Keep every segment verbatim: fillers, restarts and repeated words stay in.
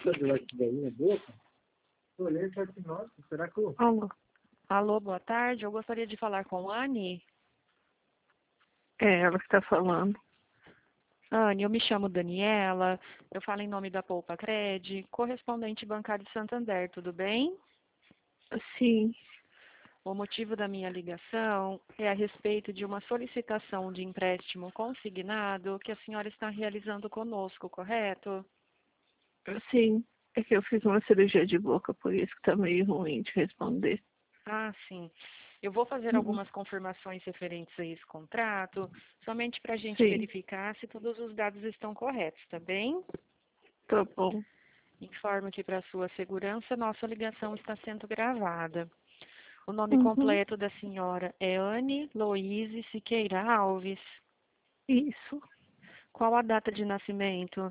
daí na boca. Eu olhei e falei assim, nossa, será que eu... Alô? Alô, boa tarde. Eu gostaria de falar com a Anne. É ela que está falando. Anne, eu me chamo Daniela. Eu falo em nome da Poupa Cred, correspondente bancário de Santander, tudo bem? Sim, O motivo da minha ligação é a respeito de uma solicitação de empréstimo consignado que a senhora está realizando conosco, correto? sim. É que eu fiz uma cirurgia de boca, por isso que está meio ruim de responder. Ah, sim. Eu vou fazer Uhum. algumas confirmações referentes a esse contrato, somente para a gente Sim, verificar se todos os dados estão corretos, tá bem? tá bom. Informo que para sua segurança, nossa ligação está sendo gravada. O nome Uhum. completo da senhora é Anne Loise Siqueira Alves. Isso. Qual a data de nascimento?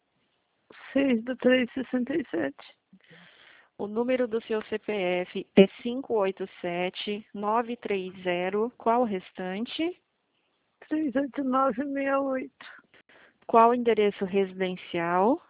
seis do três de sessenta e sete. O número do seu C P F é cinco oito sete nove três zero. Qual o restante? três oito nove seis oito. Qual o endereço residencial?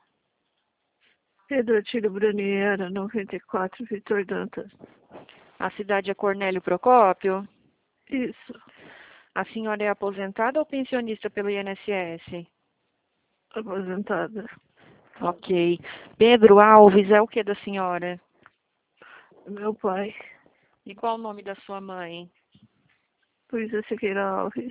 Pedro Atílio Bruniera, noventa e quatro, Vitor Dantas. A cidade é Cornélio Procópio? Isso. A senhora é aposentada ou pensionista pelo I N S S? Aposentada. Ok. Pedro Alves é o que da senhora? Meu pai, E qual o nome da sua mãe? Luísa Siqueira Alves.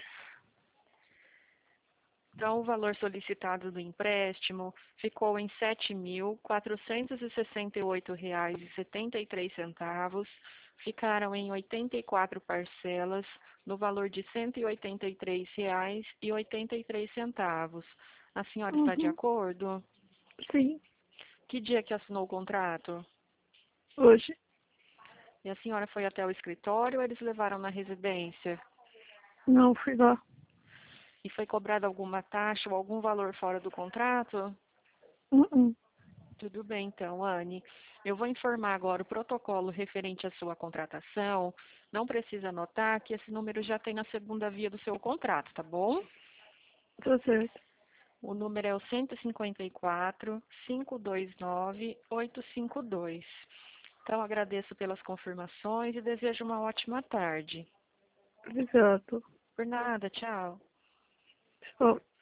Então, o valor solicitado do empréstimo ficou em sete mil quatrocentos e sessenta e oito reais e setenta e três centavos. Ficaram em oitenta e quatro parcelas, no valor de cento e oitenta e três reais e oitenta e três centavos. A senhora está de Uhum. acordo? Sim. Que dia que assinou o contrato? Hoje. E a senhora foi até o escritório ou eles levaram na residência? Não fui lá. E foi cobrada alguma taxa ou algum valor fora do contrato? Uhum. Tudo bem, então, Anne. Eu vou informar agora o protocolo referente à sua contratação. Não precisa anotar que esse número já tem na segunda via do seu contrato, tá bom? Tá certo. O número é o um cinco quatro, cinco dois nove, oito cinco dois. Então, agradeço pelas confirmações e desejo uma ótima tarde. Obrigado. Por nada, tchau. Tchau.